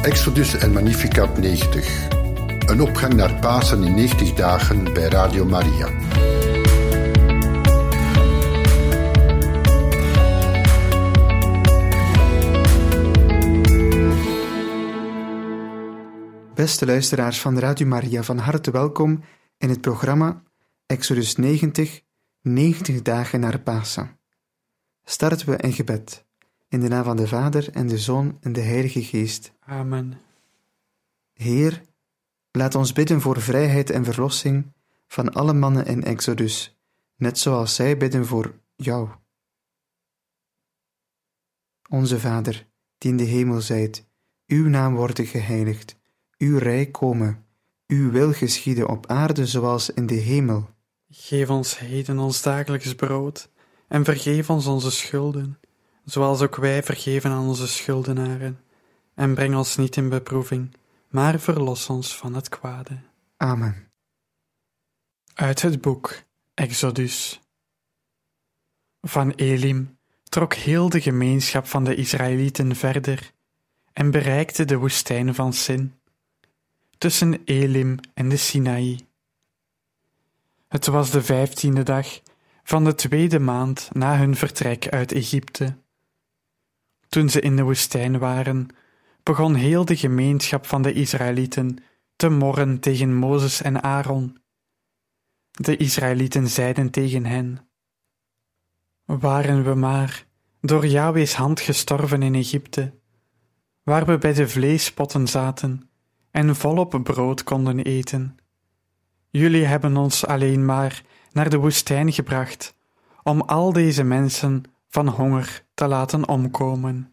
Exodus en Magnificat 90. Een opgang naar Pasen in 90 dagen bij Radio Maria. Beste luisteraars van Radio Maria, van harte welkom in het programma Exodus 90, 90 dagen naar Pasen. Starten we in gebed, in de naam van de Vader en de Zoon en de Heilige Geest. Amen. Heer, laat ons bidden voor vrijheid en verlossing van alle mannen in Exodus, net zoals zij bidden voor jou. Onze Vader, die in de hemel zijt, uw naam worden geheiligd, uw rijk komen, uw wil geschieden op aarde zoals in de hemel. Geef ons heden ons dagelijks brood en vergeef ons onze schulden, zoals ook wij vergeven aan onze schuldenaren. En breng ons niet in beproeving, maar verlos ons van het kwade. Amen. Uit het boek Exodus. Van Elim trok heel de gemeenschap van de Israëlieten verder en bereikte de woestijn van Sin, tussen Elim en de Sinaï. Het was de 15e dag van de 2e maand na hun vertrek uit Egypte. Toen ze in de woestijn waren, begon heel de gemeenschap van de Israëlieten te morren tegen Mozes en Aaron. De Israëlieten zeiden tegen hen: waren we maar door Jahwe's hand gestorven in Egypte, waar we bij de vleespotten zaten en volop brood konden eten. Jullie hebben ons alleen maar naar de woestijn gebracht om al deze mensen van honger te laten omkomen.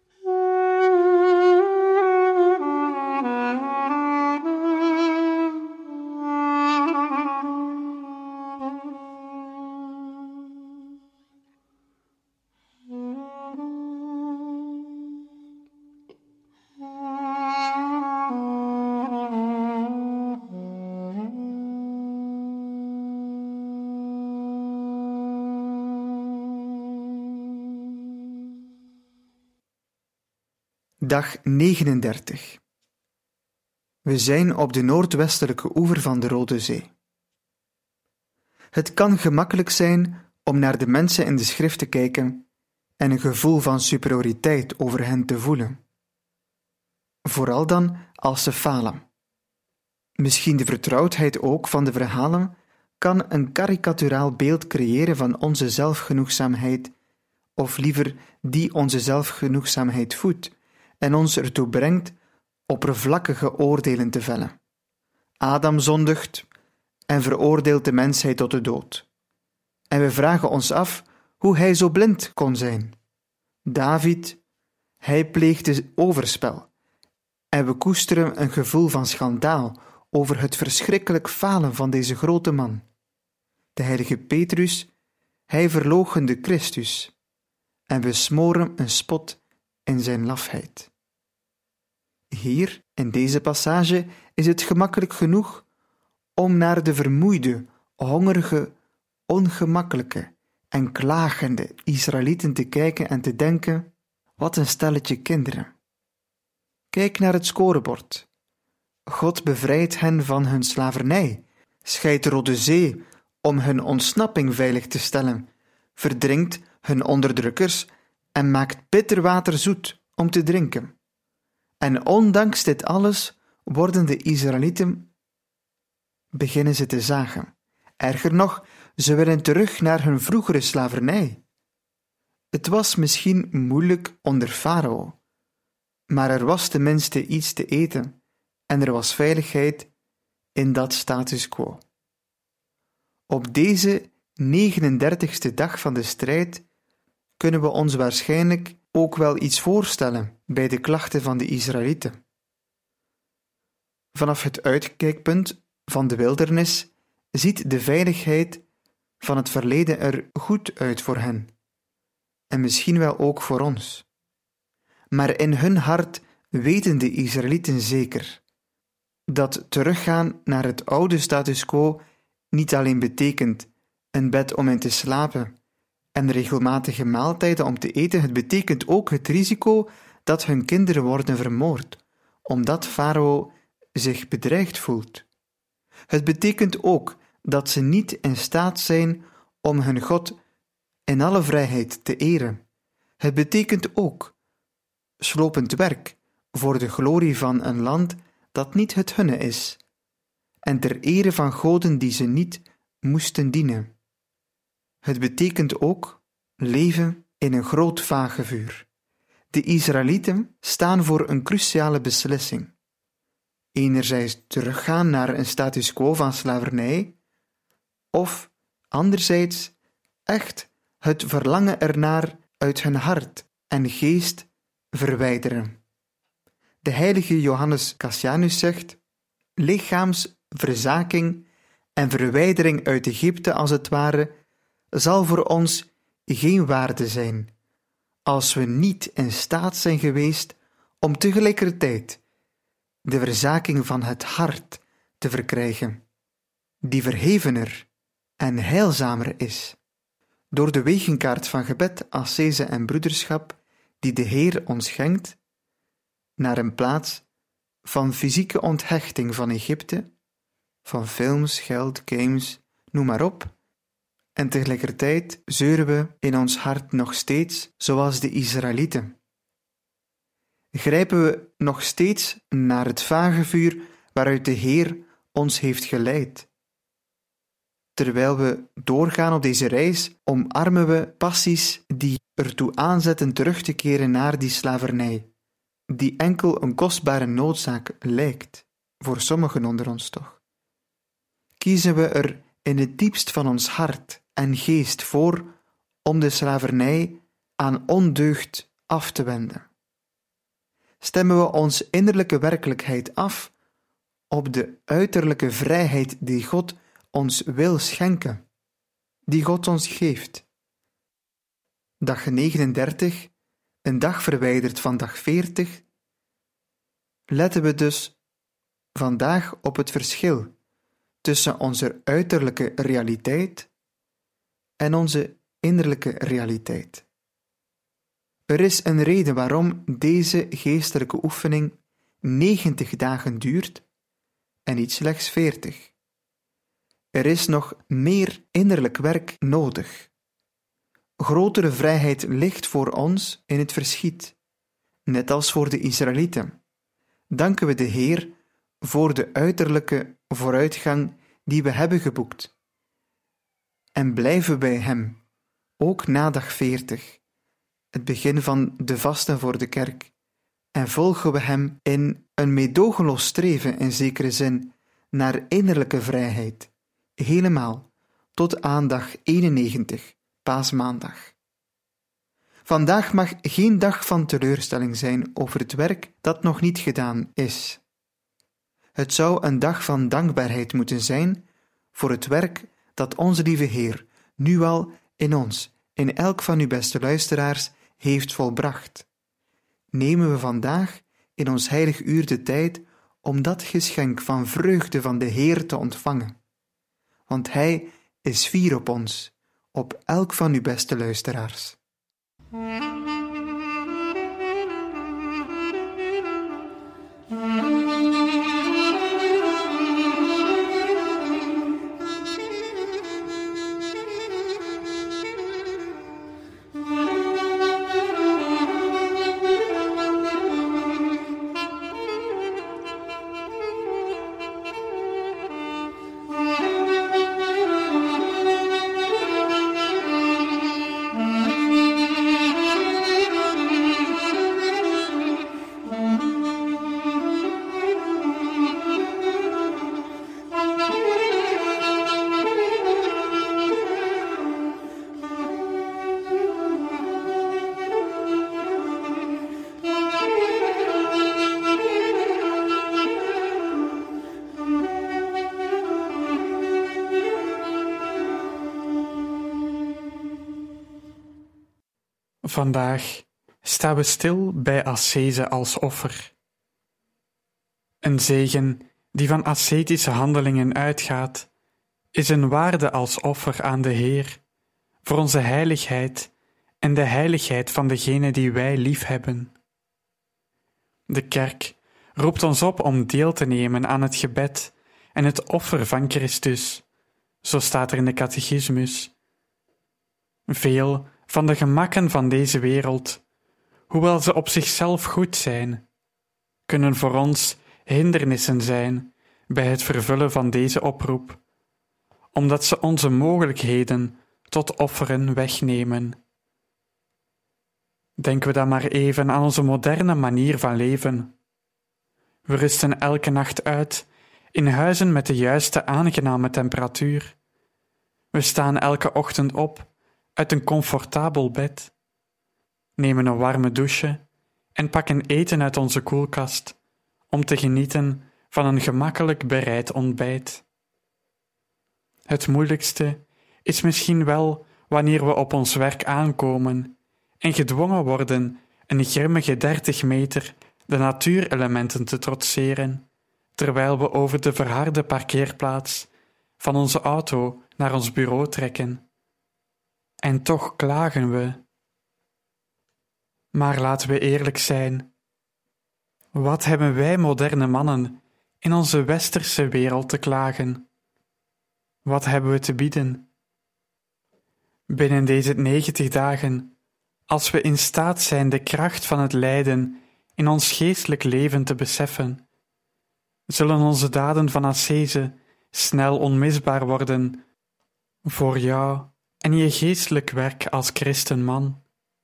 Dag 39. We zijn op de noordwestelijke oever van de Rode Zee. Het kan gemakkelijk zijn om naar de mensen in de schrift te kijken en een gevoel van superioriteit over hen te voelen. Vooral dan als ze falen. Misschien de vertrouwdheid ook van de verhalen kan een karikaturaal beeld creëren van onze zelfgenoegzaamheid, of liever die onze zelfgenoegzaamheid voedt en ons ertoe brengt oppervlakkige oordelen te vellen. Adam zondigt en veroordeelt de mensheid tot de dood. En we vragen ons af hoe hij zo blind kon zijn. David, hij pleegde overspel. En we koesteren een gevoel van schandaal over het verschrikkelijk falen van deze grote man. De heilige Petrus, hij verloochende Christus. En we smoren een spot in zijn lafheid. Hier, in deze passage, is het gemakkelijk genoeg om naar de vermoeide, hongerige, ongemakkelijke en klagende Israëlieten te kijken en te denken: wat een stelletje kinderen. Kijk naar het scorebord. God bevrijdt hen van hun slavernij, scheidt de Rode Zee om hun ontsnapping veilig te stellen, verdrinkt hun onderdrukkers en maakt bitter water zoet om te drinken. En ondanks dit alles worden de Israëlieten beginnen ze te zagen. Erger nog, ze willen terug naar hun vroegere slavernij. Het was misschien moeilijk onder Farao, maar er was tenminste iets te eten en er was veiligheid in dat status quo. Op deze 39e dag van de strijd kunnen we ons waarschijnlijk ook wel iets voorstellen bij de klachten van de Israëlieten. Vanaf het uitkijkpunt van de wildernis ziet de veiligheid van het verleden er goed uit voor hen, en misschien wel ook voor ons. Maar in hun hart weten de Israëlieten zeker dat teruggaan naar het oude status quo niet alleen betekent een bed om in te slapen en regelmatige maaltijden om te eten, het betekent ook het risico dat hun kinderen worden vermoord, omdat Farao zich bedreigd voelt. Het betekent ook dat ze niet in staat zijn om hun God in alle vrijheid te eren. Het betekent ook slopend werk voor de glorie van een land dat niet het hunne is, en ter ere van goden die ze niet moesten dienen. Het betekent ook leven in een groot vagevuur. De Israëlieten staan voor een cruciale beslissing. Enerzijds teruggaan naar een status quo van slavernij, of anderzijds echt het verlangen ernaar uit hun hart en geest verwijderen. De heilige Johannes Cassianus zegt: lichaamsverzaking en verwijdering uit Egypte als het ware zal voor ons geen waarde zijn, als we niet in staat zijn geweest om tegelijkertijd de verzaking van het hart te verkrijgen, die verhevener en heilzamer is. Door de wegenkaart van gebed, ascese en broederschap die de Heer ons schenkt, naar een plaats van fysieke onthechting van Egypte, van films, geld, games, noem maar op, en tegelijkertijd zeuren we in ons hart nog steeds zoals de Israëlieten. Grijpen we nog steeds naar het vagevuur waaruit de Heer ons heeft geleid. Terwijl we doorgaan op deze reis, omarmen we passies die ertoe aanzetten terug te keren naar die slavernij, die enkel een kostbare noodzaak lijkt, voor sommigen onder ons toch. Kiezen we er in het diepst van ons hart en geest voor om de slavernij aan ondeugd af te wenden? Stemmen we ons innerlijke werkelijkheid af op de uiterlijke vrijheid die God ons wil schenken, die God ons geeft? Dag 39, een dag verwijderd van dag 40, letten we dus vandaag op het verschil tussen onze uiterlijke realiteit en onze innerlijke realiteit. Er is een reden waarom deze geestelijke oefening 90 dagen duurt en niet slechts 40. Er is nog meer innerlijk werk nodig. Grotere vrijheid ligt voor ons in het verschiet, net als voor de Israëlieten. Danken we de Heer voor de uiterlijke vooruitgang die we hebben geboekt. En blijven bij Hem, ook na dag 40, het begin van de vasten voor de kerk, en volgen we Hem in een meedogenloos streven in zekere zin naar innerlijke vrijheid, helemaal tot aan dag 91, Paasmaandag. Vandaag mag geen dag van teleurstelling zijn over het werk dat nog niet gedaan is. Het zou een dag van dankbaarheid moeten zijn voor het werk dat onze lieve Heer nu al in ons, in elk van uw beste luisteraars, heeft volbracht. Nemen we vandaag in ons heilig uur de tijd om dat geschenk van vreugde van de Heer te ontvangen. Want Hij is fier op ons, op elk van uw beste luisteraars. Vandaag staan we stil bij ascese als offer. Een zegen die van ascetische handelingen uitgaat, is een waarde als offer aan de Heer, voor onze heiligheid en de heiligheid van degene die wij liefhebben. De kerk roept ons op om deel te nemen aan het gebed en het offer van Christus. Zo staat er in de catechismus. Veel van de gemakken van deze wereld, hoewel ze op zichzelf goed zijn, kunnen voor ons hindernissen zijn bij het vervullen van deze oproep, omdat ze onze mogelijkheden tot offeren wegnemen. Denken we dan maar even aan onze moderne manier van leven. We rusten elke nacht uit in huizen met de juiste aangename temperatuur. We staan elke ochtend op uit een comfortabel bed, nemen een warme douche en pakken eten uit onze koelkast om te genieten van een gemakkelijk bereid ontbijt. Het moeilijkste is misschien wel wanneer we op ons werk aankomen en gedwongen worden een grimmige 30 meter de natuurelementen te trotseren, terwijl we over de verharde parkeerplaats van onze auto naar ons bureau trekken. En toch klagen we. Maar laten we eerlijk zijn. Wat hebben wij moderne mannen in onze westerse wereld te klagen? Wat hebben we te bieden? Binnen deze 90 dagen, als we in staat zijn de kracht van het lijden in ons geestelijk leven te beseffen, zullen onze daden van ascese snel onmisbaar worden voor jou en je geestelijk werk als christenman.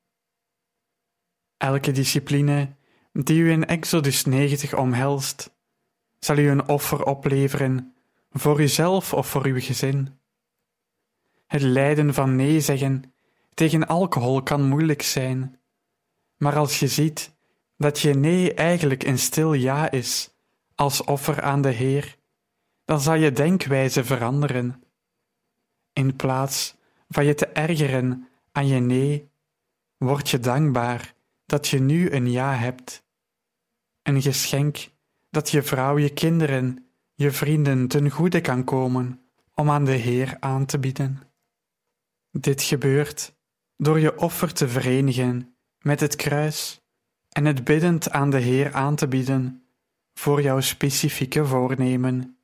Elke discipline die u in Exodus 90 omhelst, zal u een offer opleveren voor uzelf of voor uw gezin. Het lijden van nee zeggen tegen alcohol kan moeilijk zijn, maar als je ziet dat je nee eigenlijk een stil ja is als offer aan de Heer, dan zal je denkwijze veranderen. In plaats van je te ergeren aan je nee, word je dankbaar dat je nu een ja hebt. Een geschenk dat je vrouw, je kinderen, je vrienden ten goede kan komen om aan de Heer aan te bieden. Dit gebeurt door je offer te verenigen met het kruis en het biddend aan de Heer aan te bieden voor jouw specifieke voornemen.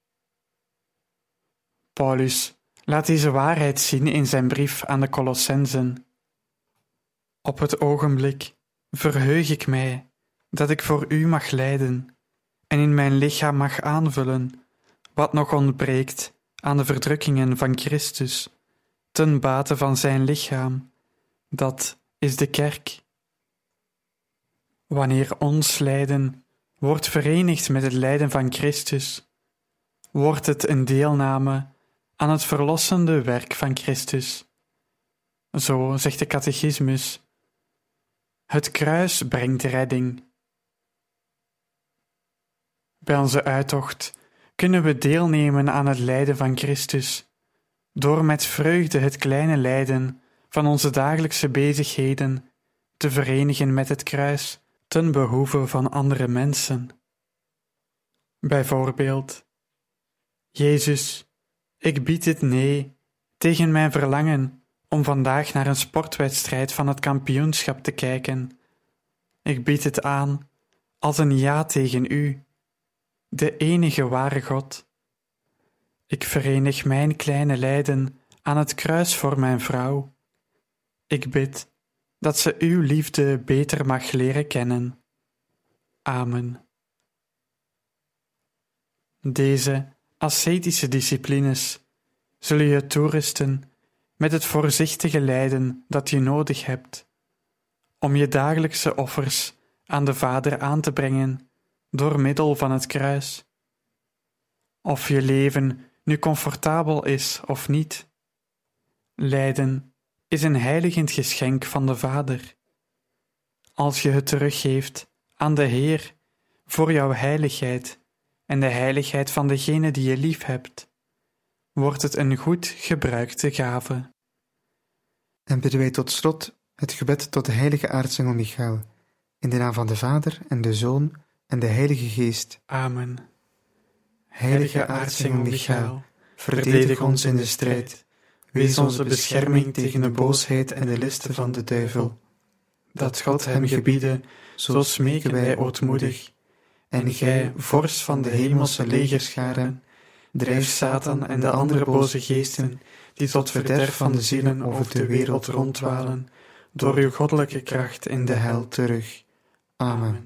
Paulus laat deze waarheid zien in zijn brief aan de Colossenzen. Op het ogenblik verheug ik mij dat ik voor u mag lijden en in mijn lichaam mag aanvullen wat nog ontbreekt aan de verdrukkingen van Christus, ten bate van zijn lichaam, dat is de kerk. Wanneer ons lijden wordt verenigd met het lijden van Christus, wordt het een deelname aan het verlossende werk van Christus. Zo zegt de catechismus: het kruis brengt redding. Bij onze uittocht kunnen we deelnemen aan het lijden van Christus, door met vreugde het kleine lijden van onze dagelijkse bezigheden te verenigen met het kruis ten behoeve van andere mensen. Bijvoorbeeld: Jezus, ik bied het nee tegen mijn verlangen om vandaag naar een sportwedstrijd van het kampioenschap te kijken. Ik bied het aan als een ja tegen u, de enige ware God. Ik verenig mijn kleine lijden aan het kruis voor mijn vrouw. Ik bid dat ze uw liefde beter mag leren kennen. Amen. Deze ascetische disciplines zullen je toerusten met het voorzichtige lijden dat je nodig hebt, om je dagelijkse offers aan de Vader aan te brengen door middel van het kruis. Of je leven nu comfortabel is of niet. Lijden is een heiligend geschenk van de Vader. Als je het teruggeeft aan de Heer voor jouw heiligheid en de heiligheid van degene die je lief hebt, wordt het een goed gebruikte gave. En bidden wij tot slot het gebed tot de heilige aartsengel Michael, in de naam van de Vader en de Zoon en de Heilige Geest. Amen. Heilige aartsengel Michael, verdedig ons in de strijd. Wees onze bescherming tegen de boosheid en de listen van de duivel. Dat God hem gebiede, zo smeken wij ootmoedig. En gij, vorst van de hemelse legerscharen, drijf Satan en de andere boze geesten, die tot verderf van de zielen over de wereld ronddwalen, door uw goddelijke kracht in de hel terug. Amen.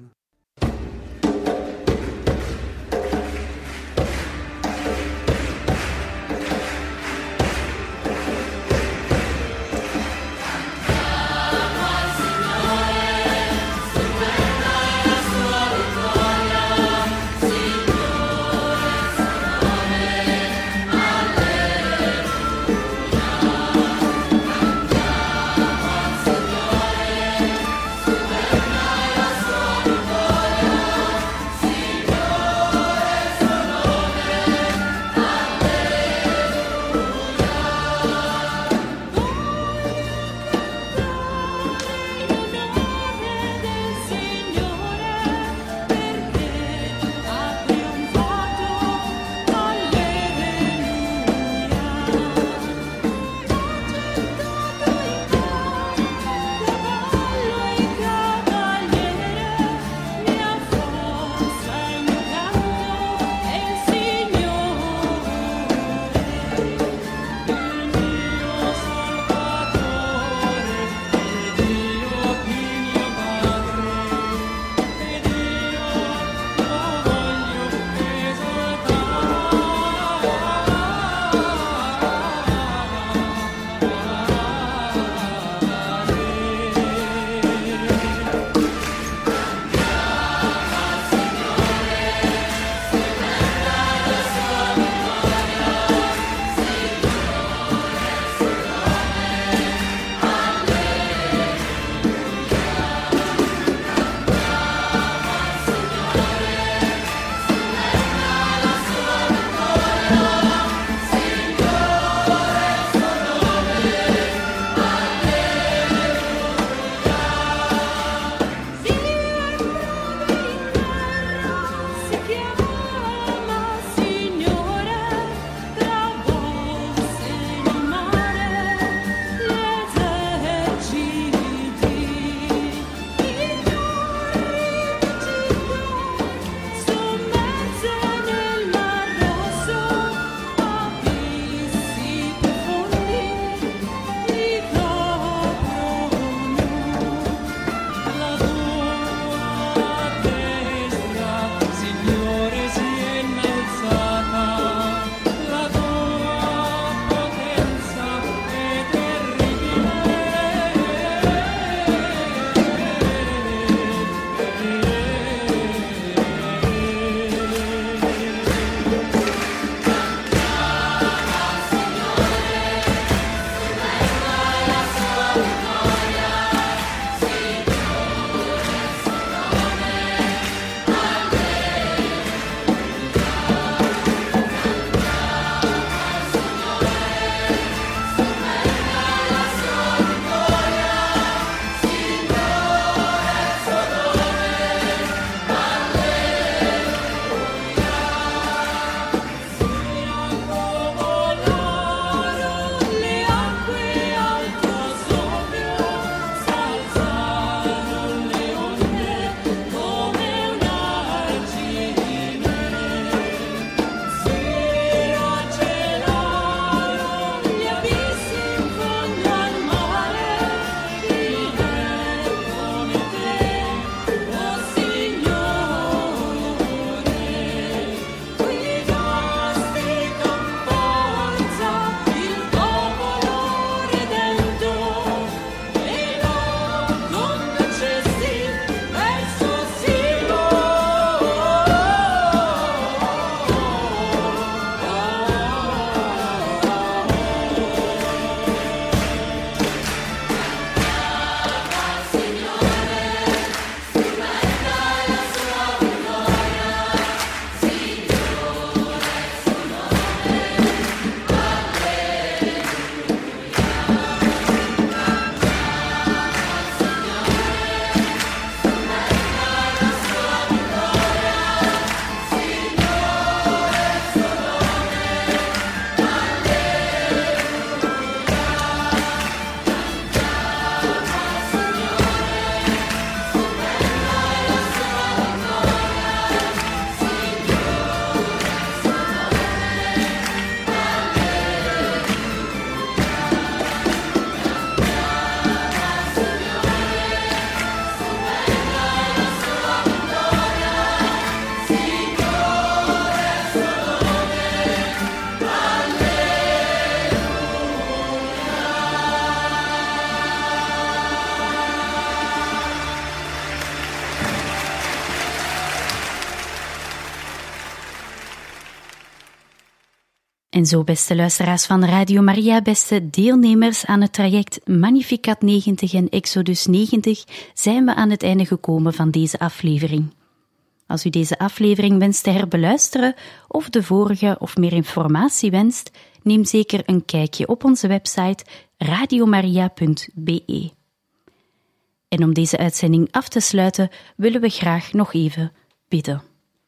En zo, beste luisteraars van Radio Maria, beste deelnemers aan het traject Magnificat 90 en Exodus 90, zijn we aan het einde gekomen van deze aflevering. Als u deze aflevering wenst te herbeluisteren of de vorige of meer informatie wenst, neem zeker een kijkje op onze website radiomaria.be. En om deze uitzending af te sluiten, willen we graag nog even bidden.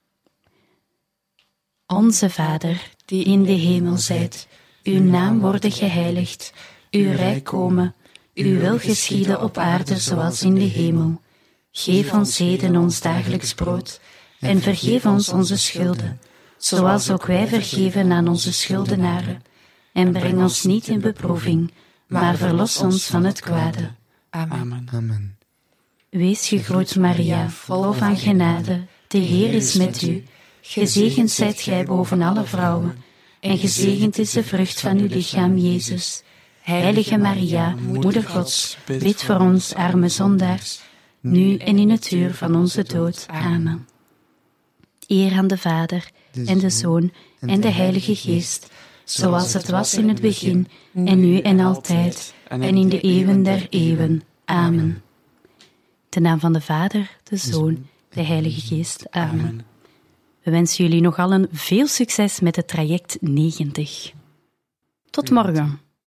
Onze Vader, die in de hemel zijt, uw naam worden geheiligd, uw rijk komen, uw wil geschieden op aarde zoals in de hemel. Geef ons heden ons dagelijks brood en vergeef ons onze schulden, zoals ook wij vergeven aan onze schuldenaren. En breng ons niet in beproeving, maar verlos ons van het kwade. Amen. Amen. Wees gegroet, Maria, vol van genade, de Heer is met u. Gezegend zijt gij boven alle vrouwen, en gezegend is de vrucht van uw lichaam, Jezus. Heilige Maria, Moeder Gods, bid voor ons arme zondaars, nu en in het uur van onze dood. Amen. Eer aan de Vader, en de Zoon, en de Heilige Geest, zoals het was in het begin, en nu en altijd, en in de eeuwen der eeuwen. Amen. In de naam van de Vader, de Zoon, de Heilige Geest. Amen. We wensen jullie nog allen veel succes met het traject 90. Tot morgen.